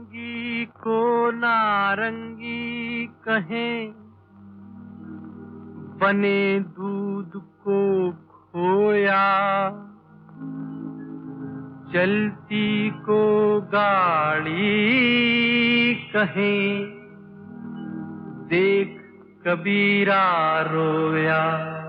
नारंगी को नारंगी कहें, बने दूध को खोया, चलती को गाड़ी कहें, देख कबीरा रोया।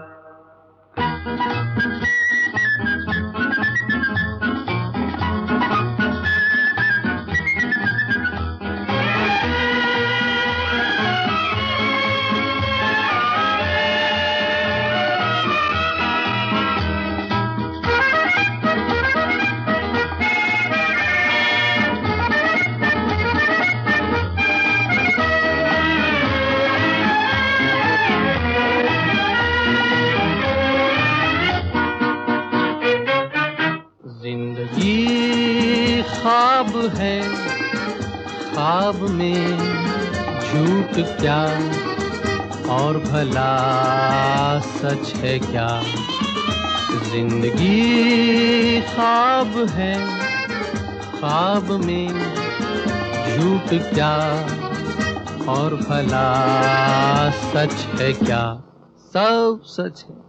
जिंदगी ख्वाब है, ख्वाब में झूठ क्या और भला सच है क्या। जिंदगी ख्वाब है, ख्वाब में झूठ क्या और भला सच है क्या। सब सच है,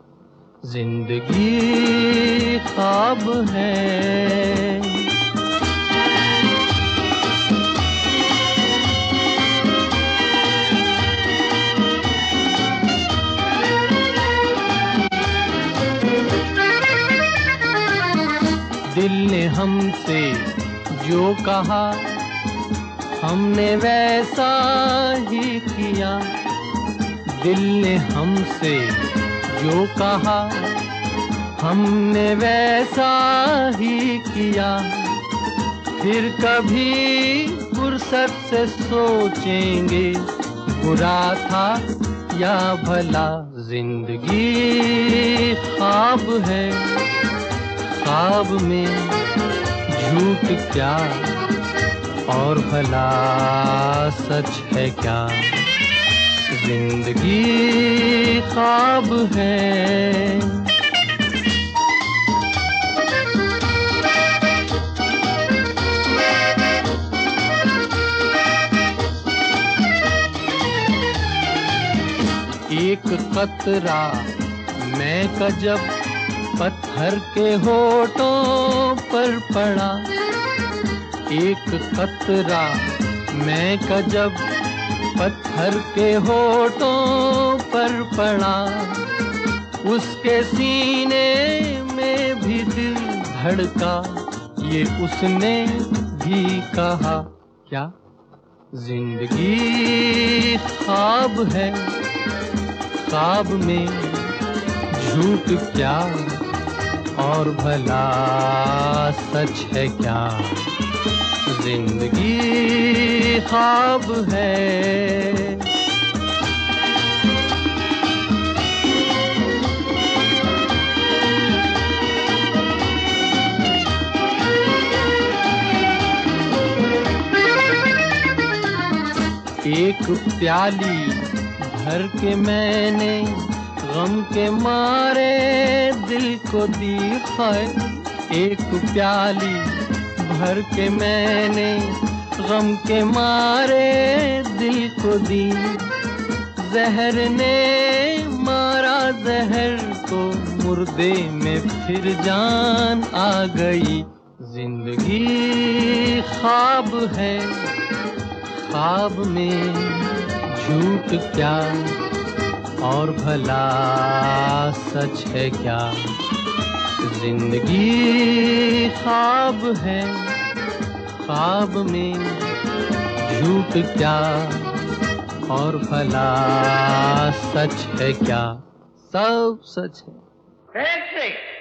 जिंदगी ख्वाब है। दिल ने हमसे जो कहा हमने वैसा ही किया। दिल ने हमसे जो कहा हमने वैसा ही किया। फिर कभी फुर्सत से सोचेंगे बुरा था या भला। जिंदगी ख्वाब है, ख्वाब में झूठ क्या और भला सच है क्या। जिंदगी ख्वाब है। एक कतरा मैं का जब पत्थर के होठों पर पड़ा। एक कतरा मैं का जब पत्थर के होठों पर पड़ा। उसके सीने में भी दिल धड़का, ये उसने भी कहा क्या। जिंदगी ख्वाब है, ख्वाब में झूठ क्या और भला सच है क्या। जिंदगी ख्वाब है। एक प्याली भर के मैंने गम के मारे दिल को दी है। एक प्याली भर के मैंने गम के मारे दिल को दी। जहर ने मारा जहर को, मुर्दे में फिर जान आ गई। जिंदगी ख्वाब है, ख्वाब में झूठ क्या और भला सच है क्या। जिंदगी ख्वाब है, ख्वाब में झूठ क्या और भला सच है क्या। सब सच है।